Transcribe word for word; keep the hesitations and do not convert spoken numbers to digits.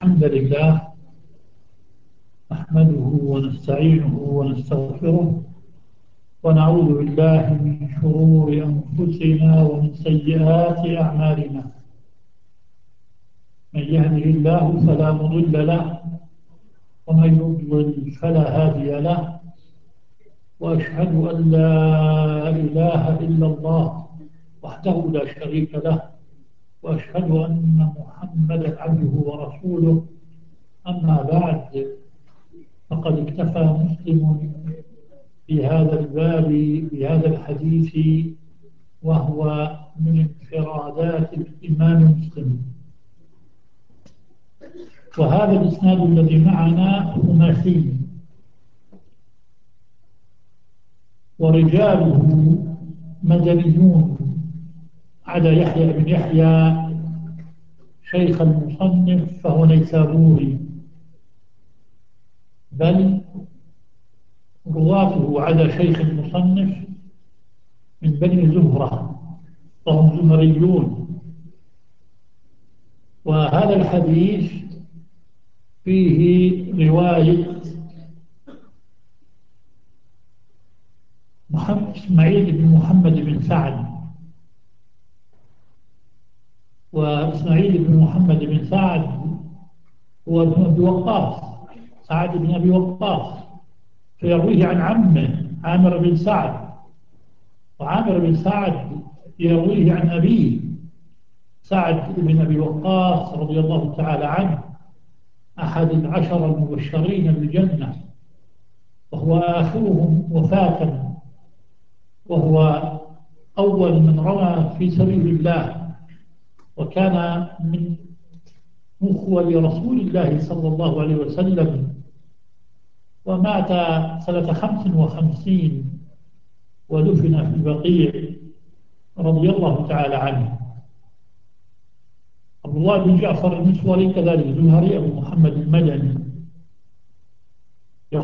الحمد لله نحمده ونستعينه ونستغفره ونعوذ بالله من شرور أنفسنا ومن سيئات أعمالنا. من يهده الله فلا مضل له ومن يضلل فلا هادي له، وأشهد أن لا إله إلا الله وحده لا شريك له، وأشهد أن محمدا عبده ورسوله. أما بعد، فقد اكتفى مسلم في هذا الباب بهذا الحديث، وهو من انفرادات الإمام مسلم. وهذا الإسناد الذي معنا خماسي، ورجاله مدنيون عدا يحيى بن يحيى شيخ المصنف فهو نيسابوري، بل رواته عدا شيخ المصنف من بني زهرة وهم زمريون. وهذا الحديث فيه رواية محمد إسماعيل بن محمد بن سعد. وإسماعيل بن محمد بن سعد هو ابن أبي وقاص، سعد بن أبي وقاص، فيرويه عن عمه عامر بن سعد، وعامر بن سعد يرويه عن أبيه سعد بن أبي وقاص رضي الله تعالى عنه، أحد العشر المبشرين بالجنة، وهو آخرهم وفاة، وهو أول من رمى في سبيل الله، وكان من أخوة رسول الله صلى الله عليه وسلم، ومات سنة خمس وخمسين ودفن في بقيع رضي الله تعالى عنه. عبد الله بن جعفر المسوري كذلك الزهري أبو محمد المدني،